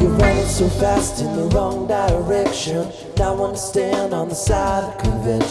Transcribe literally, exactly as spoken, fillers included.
You're running so fast in the wrong direction. Now understand on the side of convention.